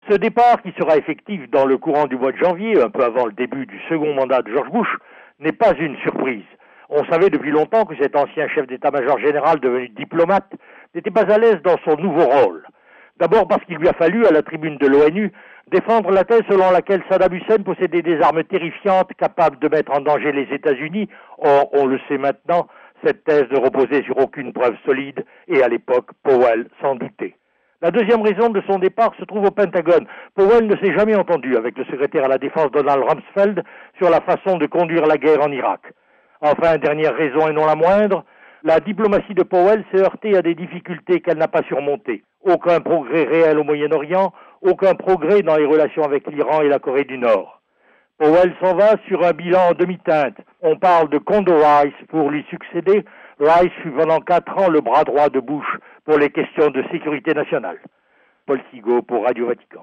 Ce départ, qui sera effectif dans le courant du mois de janvier, un peu avant le début du second mandat de George Bush, n'est pas une surprise. On savait depuis longtemps que cet ancien chef d'état-major général devenu diplomate n'était pas à l'aise dans son nouveau rôle. D'abord parce qu'il lui a fallu, à la tribune de l'ONU, défendre la thèse selon laquelle Saddam Hussein possédait des armes terrifiantes capables de mettre en danger les États-Unis. Or, on le sait maintenant, cette thèse ne reposait sur aucune preuve solide et à l'époque, Powell s'en doutait. La deuxième raison de son départ se trouve au Pentagone. Powell ne s'est jamais entendu avec le secrétaire à la Défense Donald Rumsfeld sur la façon de conduire la guerre en Irak. Enfin, dernière raison et non la moindre, la diplomatie de Powell s'est heurtée à des difficultés qu'elle n'a pas surmontées. Aucun progrès réel au Moyen-Orient, aucun progrès dans les relations avec l'Iran et la Corée du Nord. Powell s'en va sur un bilan en demi-teinte. On parle de Condoleezza Rice pour lui succéder. Rice fut pendant 4 ans le bras droit de Bush pour les questions de sécurité nationale. Paul Sigaud pour Radio Vatican.